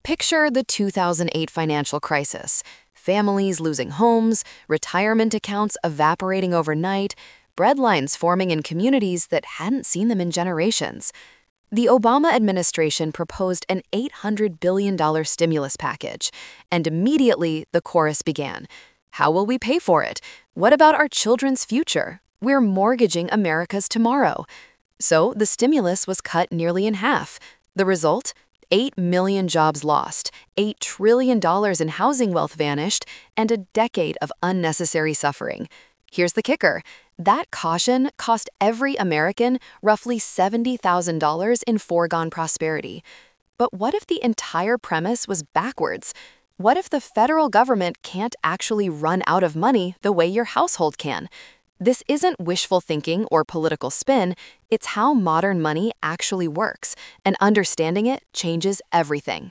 Picture the 2008 financial crisis. Families losing homes, retirement accounts evaporating overnight, breadlines forming in communities that hadn't seen them in generations. The Obama administration proposed an $800 billion stimulus package, and immediately the chorus began. How will we pay for it? What about our children's future? We're mortgaging America's tomorrow. So the stimulus was cut nearly in half. The result? 8 million jobs lost, $8 trillion in housing wealth vanished, and a decade of unnecessary suffering. Here's the kicker. That caution cost every American roughly $70,000 in foregone prosperity. But what if the entire premise was backwards? What if the federal government can't actually run out of money the way your household can? This isn't wishful thinking or political spin, it's how modern money actually works, and understanding it changes everything.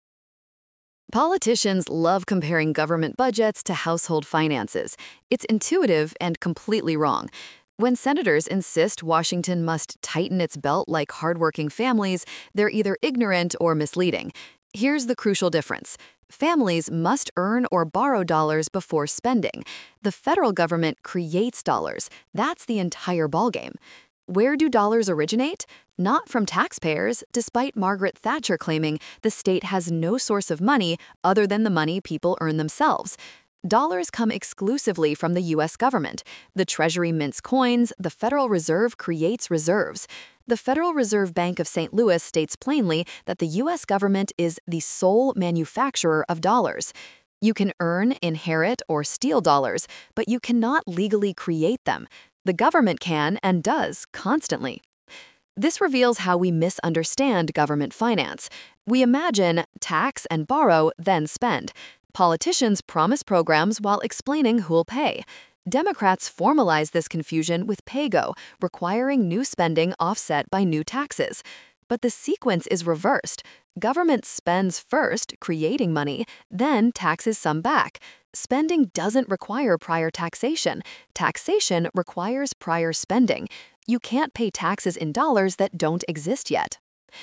Politicians love comparing government budgets to household finances. It's intuitive and completely wrong. When senators insist Washington must tighten its belt like hardworking families, they're either ignorant or misleading. Here's the crucial difference. Families must earn or borrow dollars before spending. The federal government creates dollars. That's the entire ballgame. Where do dollars originate? Not from taxpayers, despite Margaret Thatcher claiming the state has no source of money other than the money people earn themselves. Dollars come exclusively from the U.S. government. The Treasury mints coins, the Federal Reserve creates reserves. The Federal Reserve Bank of St. Louis states plainly that the U.S. government is the sole manufacturer of dollars. You can earn, inherit, or steal dollars, but you cannot legally create them. The government can and does constantly. This reveals how we misunderstand government finance. We imagine tax and borrow, then spend. Politicians promise programs while explaining who'll pay. Democrats formalize this confusion with PAYGO, requiring new spending offset by new taxes. But the sequence is reversed. Government spends first, creating money, then taxes some back. Spending doesn't require prior taxation. Taxation requires prior spending. You can't pay taxes in dollars that don't exist yet.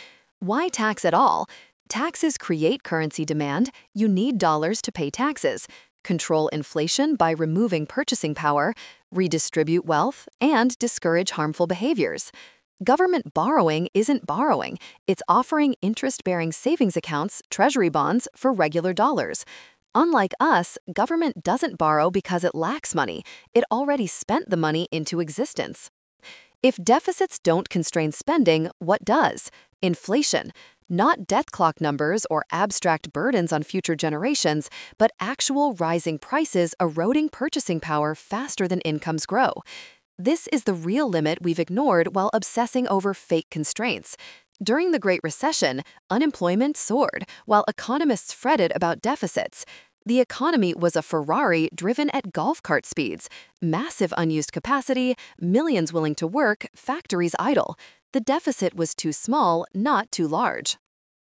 Why tax at all? Taxes create currency demand. You need dollars to pay taxes. Control inflation by removing purchasing power, redistribute wealth, and discourage harmful behaviors. Government borrowing isn't borrowing. It's offering interest-bearing savings accounts, treasury bonds, for regular dollars. Unlike us, government doesn't borrow because it lacks money. It already spent the money into existence. If deficits don't constrain spending, what does? Inflation. Not death clock numbers or abstract burdens on future generations, but actual rising prices eroding purchasing power faster than incomes grow. This is the real limit we've ignored while obsessing over fake constraints. During the Great Recession, unemployment soared, while economists fretted about deficits. The economy was a Ferrari driven at golf cart speeds. Massive unused capacity, millions willing to work, factories idle. The deficit was too small, not too large.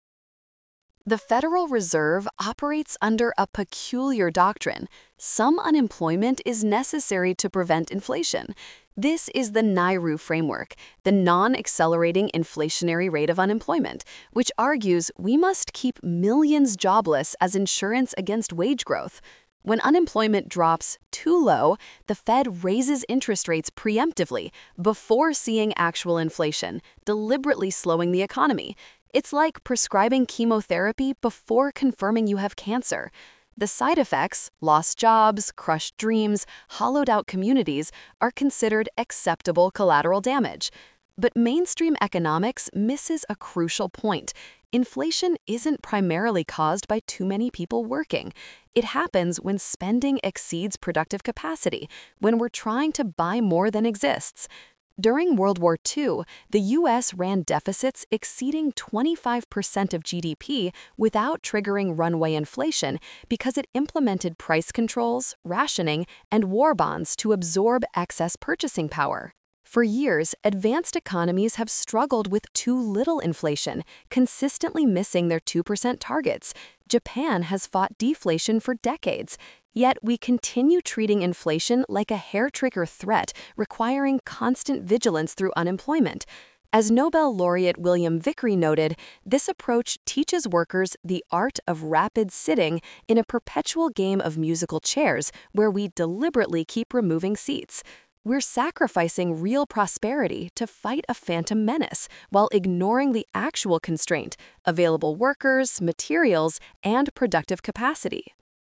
The Federal Reserve operates under a peculiar doctrine. Some unemployment is necessary to prevent inflation. This is the NAIRU framework, the non-accelerating inflationary rate of unemployment, which argues we must keep millions jobless as insurance against wage growth. When unemployment drops too low, the Fed raises interest rates preemptively before seeing actual inflation, deliberately slowing the economy. It's like prescribing chemotherapy before confirming you have cancer. The side effects, lost jobs, crushed dreams, hollowed out communities, are considered acceptable collateral damage. But mainstream economics misses a crucial point. Inflation isn't primarily caused by too many people working. It happens when spending exceeds productive capacity, when we're trying to buy more than exists. During World War II, the U.S. ran deficits exceeding 25% of GDP without triggering runaway inflation because it implemented price controls, rationing, and war bonds to absorb excess purchasing power. For years, advanced economies have struggled with too little inflation, consistently missing their 2% targets. Japan has fought deflation for decades. Yet we continue treating inflation like a hair-trigger threat, requiring constant vigilance through unemployment. As Nobel laureate William Vickrey noted, this approach teaches workers the art of rapid sitting in a perpetual game of musical chairs where we deliberately keep removing seats. We're sacrificing real prosperity to fight a phantom menace while ignoring the actual constraint: available workers, materials, and productive capacity.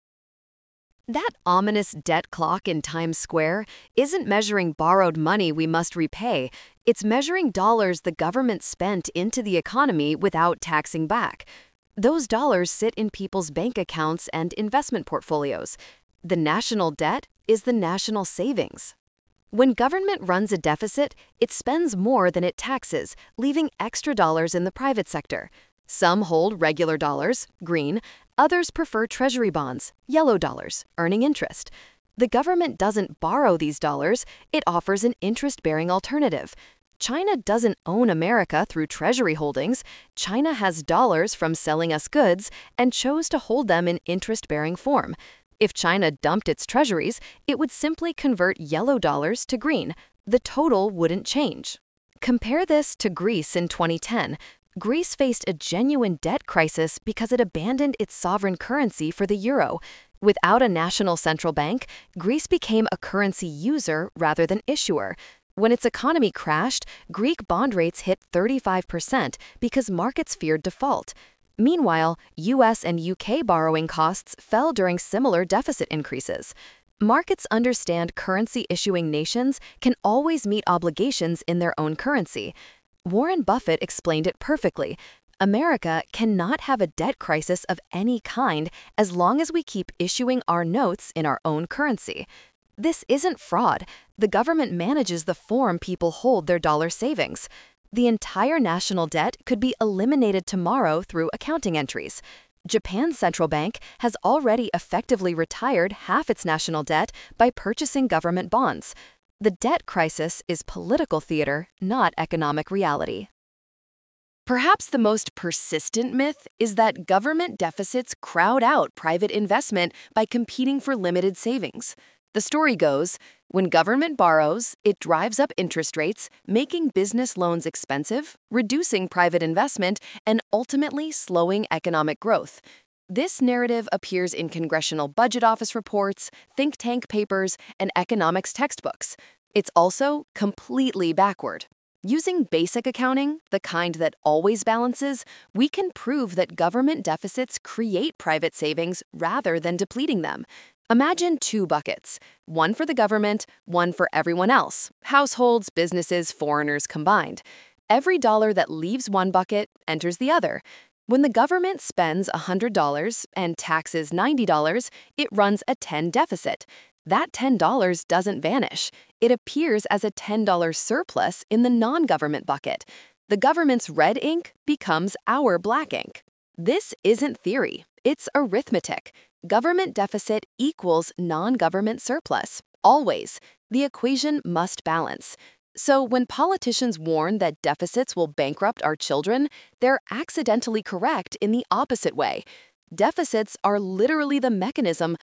That ominous debt clock in Times Square isn't measuring borrowed money we must repay. It's measuring dollars the government spent into the economy without taxing back. Those dollars sit in people's bank accounts and investment portfolios. The national debt is the national savings. When government runs a deficit, it spends more than it taxes, leaving extra dollars in the private sector. Some hold regular dollars, green. Others prefer treasury bonds, yellow dollars, earning interest. The government doesn't borrow these dollars, it offers an interest-bearing alternative. China doesn't own America through treasury holdings. China has dollars from selling us goods and chose to hold them in interest-bearing form. If China dumped its treasuries, it would simply convert yellow dollars to green. The total wouldn't change. Compare this to Greece in 2010. Greece faced a genuine debt crisis because it abandoned its sovereign currency for the euro. Without a national central bank, Greece became a currency user rather than issuer. When its economy crashed, Greek bond rates hit 35% because markets feared default. Meanwhile, US and UK borrowing costs fell during similar deficit increases. Markets understand currency issuing nations can always meet obligations in their own currency. Warren Buffett explained it perfectly. America cannot have a debt crisis of any kind as long as we keep issuing our notes in our own currency. This isn't fraud. The government manages the form people hold their dollar savings. The entire national debt could be eliminated tomorrow through accounting entries. Japan's central bank has already effectively retired half its national debt by purchasing government bonds. The debt crisis is political theater, not economic reality. Perhaps the most persistent myth is that government deficits crowd out private investment by competing for limited savings. The story goes, when government borrows, it drives up interest rates, making business loans expensive, reducing private investment, and ultimately slowing economic growth. This narrative appears in Congressional Budget Office reports, think tank papers, and economics textbooks. It's also completely backward. Using basic accounting, the kind that always balances, we can prove that government deficits create private savings rather than depleting them. Imagine two buckets, one for the government, one for everyone else, households, businesses, foreigners combined. Every dollar that leaves one bucket enters the other. When the government spends $100 and taxes $90, it runs a $10 deficit. That $10 doesn't vanish. It appears as a $10 surplus in the non-government bucket. The government's red ink becomes our black ink. This isn't theory, it's arithmetic. Government deficit equals non-government surplus. Always. The equation must balance. So when politicians warn that deficits will bankrupt our children, they're accidentally correct in the opposite way. Deficits are literally the mechanism